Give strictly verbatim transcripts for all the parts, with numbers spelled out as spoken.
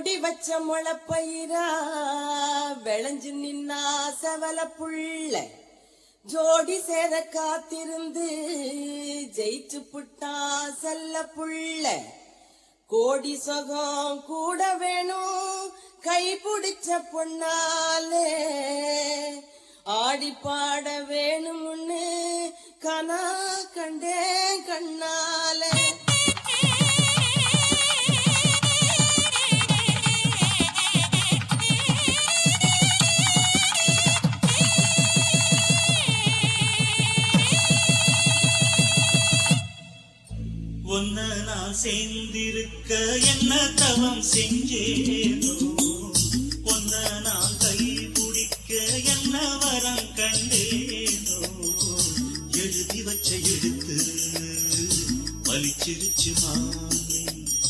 மூடி வச்ச முளப்பயிரா விளைஞ்சு நின்னா செவல புள்ள ஜோடி சேர காத்திருந்து ஜெயிச்சு புட்டா செல்ல புள்ள கோடி சொகம் கூட வேணும் கை பிடிச்ச பொண்ணாலே ஆடி பாட வேணும்னு கனா கண்டே கண்ணாலே ஒன்ன நான் சேர்ந்திருக்க என்ன தவம் செஞ்சேனோ ஒன்ன நான் கை பிடிக்க என்ன வரம் கண்டேனோ எழுதி வச்ச எழுத்து பலிச்சிருச்சு மாமே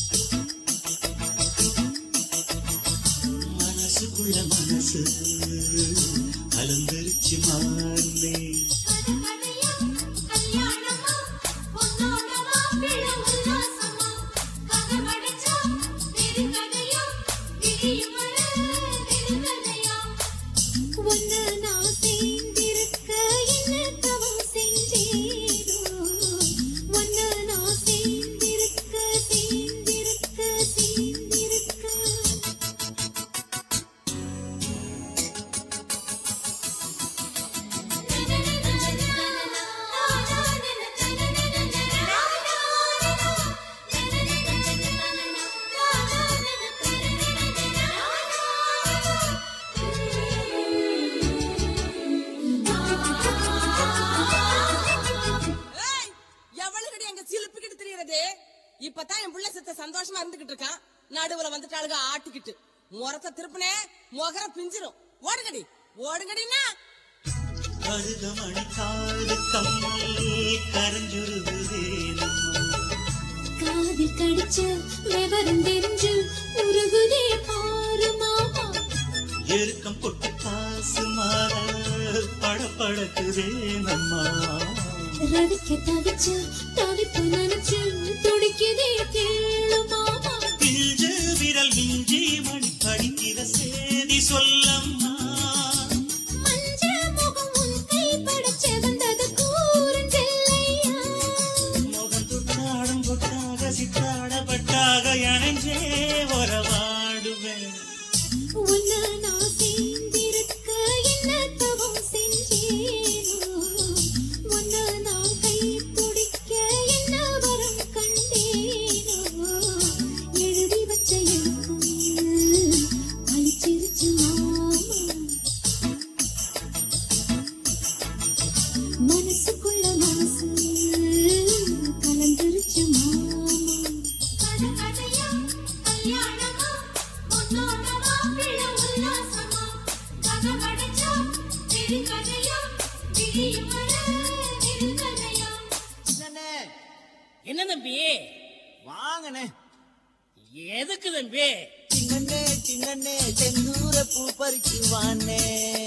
மனசுக்குள்ள மனசு கலந்துருச்சு மாமே இப்பதான் என் புள்ள சித்த சந்தோஷமா இருந்துகிட்டு இருக்கான் நடுவுல வந்துட்டாளுக ஆட்டிக்கிட்டு முறத்தை திருப்பினே முகர பிஞ்சிரும் ஓடுங்கடி ஓடுங்கடினா கருகமணி காது கம்மல் கரஞ்சுருகுதே காதில் கடிச்ச விவரம் தெரிஞ்சு உருகுதே பாரு மாமா எருக்கம் பொட்டு காசு மாற படப்படக்குதே நம்மா ரவிக்க தவிச்ச தவிப்பு நினைச்சு துடிக்குதே கேளு மாமா பிஞ்சு விரல் மிஞ்சி மணி படிக்கிற சேதி சொல்லம்மா மஞ்ச முகம் உன் கை படைச்ச வந்தது கூறுஞ்செல்லையா முகம் துட்டாடும் பொட்டாக சித்தாடப்பட்டாக இணைஞ்சே வரவாடுவேன் உன்ன நான் சேர்ந்திருக்க என்ன தவம் செஞ்சேனோ உன்ன நான் கை பிடிக்க என்ன வரம் கண்டேனோ எழுதி வச்ச எழுத்து பலிச்சிருச்சு மாமா மனசுக்குள்ள மனசு கலந்துருச்சு மாமா கதையா கல்யாணமா உன்னோட மாப்பிள்ள உல்லாசமா கதை படிச்சா திரு கதையா விடியும் வர திரு கதையா என்ன தம்பி வாங்கண்ணே எதுக்கு தம்பி சின்னண்ணே சின்னண்ணே செந்தூர பூ பறிச்சு வாண்ணே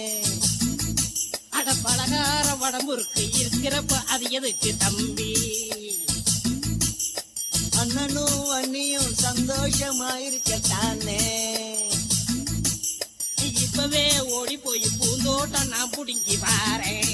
அட பலகார வடம்புருக்கு இருக்கிறப்ப அது எதுக்கு தம்பி அண்ணனும் அண்ணியும் சந்தோஷமா இருக்கத்தானே இப்பவே ஓடி போய் பூந்தோட்டம் நான் புடுங்கி வாரேன்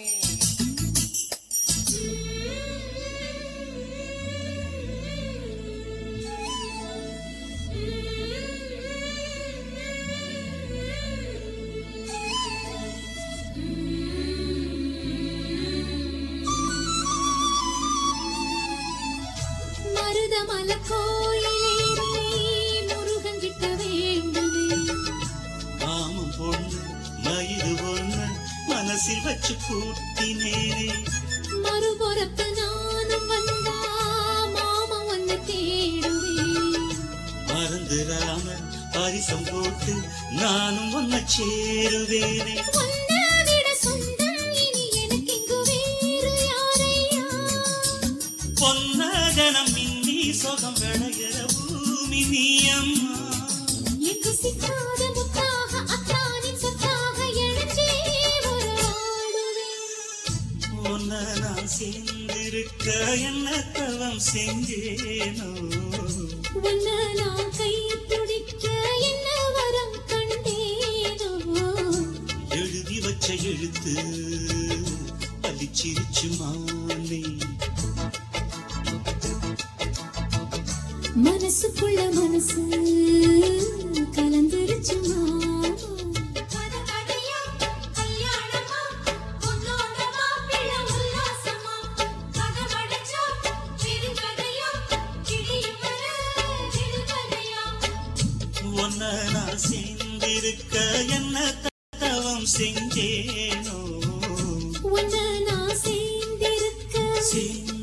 மருதமல கோயிலே முருகன் கிட்ட வேண்டுவே மாமம் பொண்ணு மயிறு ஒண்ணு மனசில் வச்சு கூட்டினேனே மறுபுறத்து நானும் வந்தா மாமா வந்து தேடுவேன் மறந்துடாம பரிசம் போட்டு நானும் ஒன்ன சேருவேனே உன்னை விட சொந்தம் இனி எனக்கு இங்கு வேறு யாரையா பொன்னகனம் மின்னி சொகம் விளைகிற பூமி நீ அம்மா எங்கு சிக்காத முத்தாக அத்தானின் சொத்தாக எழுந்தே ஒரு ஆடுவேன் உன்னை நான் சேர்ந்திருக்க என்ன தவம் செஞ்சேனோ உன்னை நான் கை பிடிக்க பார்த்து பலிச்சிருச்சு மானே மனசுக்குள்ள மனசு கலந்துருச்சு ஒன்ன நான் சேர்ந்திருக்க என்ன தவம் செஞ்சேனோ உன்னை நான் சேர்ந்திருக்க